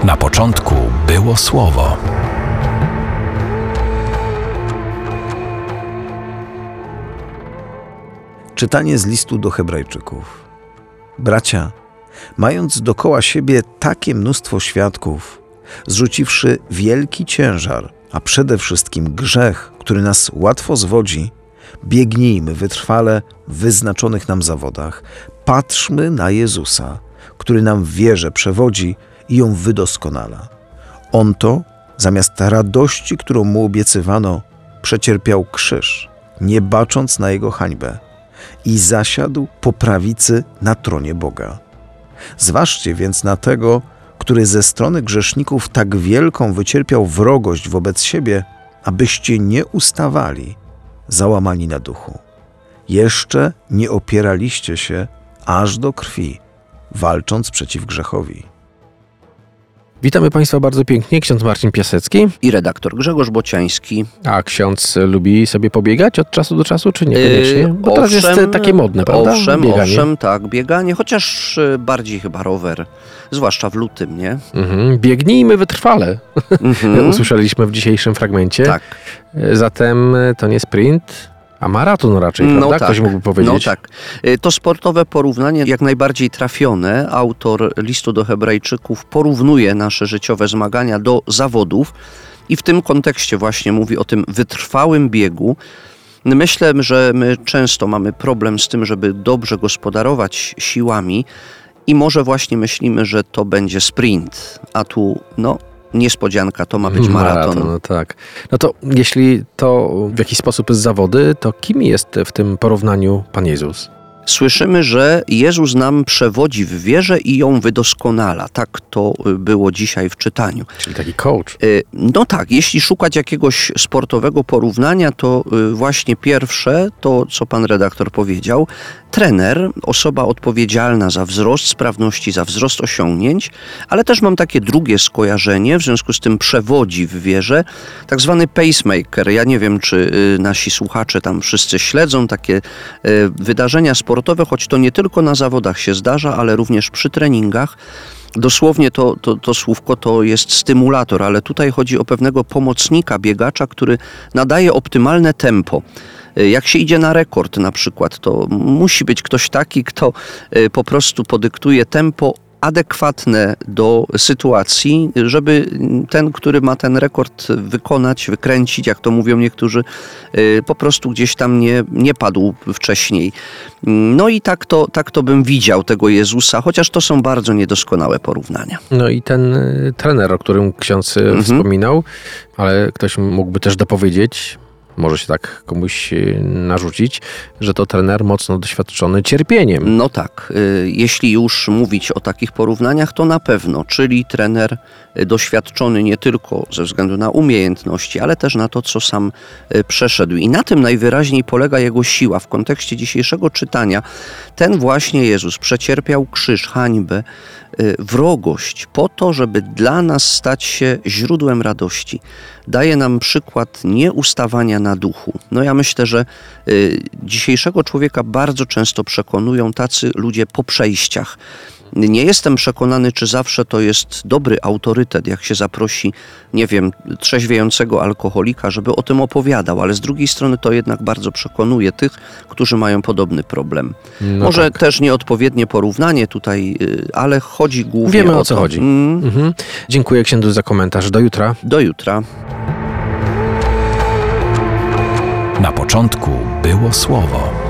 Na początku było Słowo. Czytanie z listu do Hebrajczyków. Bracia, mając dokoła siebie takie mnóstwo świadków, zrzuciwszy wielki ciężar, a przede wszystkim grzech, który nas łatwo zwodzi, biegnijmy wytrwale w wyznaczonych nam zawodach. Patrzmy na Jezusa, który nam w wierze przewodzi i ją wydoskonala. On to, zamiast radości, którą mu obiecywano, przecierpiał krzyż, nie bacząc na jego hańbę, i zasiadł po prawicy na tronie Boga. Zważcie więc na tego, który ze strony grzeszników tak wielką wycierpiał wrogość wobec siebie, abyście nie ustawali, załamani na duchu. Jeszcze nie opieraliście się aż do krwi, walcząc przeciw grzechowi. Witamy Państwa bardzo pięknie, ksiądz Marcin Piasecki. I redaktor Grzegorz Bociański. A ksiądz lubi sobie pobiegać od czasu do czasu, czy niekoniecznie? Bo teraz jest takie modne, prawda? Owszem, tak, bieganie, chociaż bardziej chyba rower, zwłaszcza w lutym, nie? Biegnijmy wytrwale, usłyszeliśmy w dzisiejszym fragmencie. Tak. Zatem to nie sprint, a maraton raczej, prawda? No tak, ktoś mógłby powiedzieć. No tak. To sportowe porównanie jak najbardziej trafione. Autor listu do Hebrajczyków porównuje nasze życiowe zmagania do zawodów i w tym kontekście właśnie mówi o tym wytrwałym biegu. Myślę, że my często mamy problem z tym, żeby dobrze gospodarować siłami i może właśnie myślimy, że to będzie sprint, a tu niespodzianka, to ma być maraton. No tak. No to jeśli to w jakiś sposób jest zawody, to kim jest w tym porównaniu Pan Jezus? Słyszymy, że Jezus nam przewodzi w wierze i ją wydoskonala. Tak to było dzisiaj w czytaniu. Czyli taki coach. No tak, jeśli szukać jakiegoś sportowego porównania, to właśnie pierwsze, to co pan redaktor powiedział, trener, osoba odpowiedzialna za wzrost sprawności, za wzrost osiągnięć, ale też mam takie drugie skojarzenie, w związku z tym przewodzi w wierze, tak zwany pacemaker. Ja nie wiem, czy nasi słuchacze tam wszyscy śledzą takie wydarzenia sportowe, choć to nie tylko na zawodach się zdarza, ale również przy treningach. Dosłownie to słówko to jest stymulator, ale tutaj chodzi o pewnego pomocnika biegacza, który nadaje optymalne tempo. Jak się idzie na rekord na przykład, to musi być ktoś taki, kto po prostu podyktuje tempo adekwatne do sytuacji, żeby ten, który ma ten rekord wykonać, wykręcić, jak to mówią niektórzy, po prostu gdzieś tam nie padł wcześniej. No i tak to bym widział tego Jezusa, chociaż to są bardzo niedoskonałe porównania. No i ten trener, o którym ksiądz wspominał, ale ktoś mógłby też dopowiedzieć, może się tak komuś narzucić, że to trener mocno doświadczony cierpieniem. No tak, jeśli już mówić o takich porównaniach, to na pewno, czyli trener doświadczony nie tylko ze względu na umiejętności, ale też na to, co sam przeszedł. I na tym najwyraźniej polega jego siła. W kontekście dzisiejszego czytania ten właśnie Jezus przecierpiał krzyż, hańbę, wrogość po to, żeby dla nas stać się źródłem radości. Daje nam przykład nieustawania na duchu. No ja myślę, że dzisiejszego człowieka bardzo często przekonują tacy ludzie po przejściach. Nie jestem przekonany, czy zawsze to jest dobry autorytet, jak się zaprosi, nie wiem, trzeźwiejącego alkoholika, żeby o tym opowiadał, ale z drugiej strony to jednak bardzo przekonuje tych, którzy mają podobny problem. No może tak. Też nieodpowiednie porównanie tutaj, ale chodzi głównie Wiemy, o co to. chodzi. Dziękuję księdzu za komentarz. Do jutra. Do jutra. Na początku było Słowo.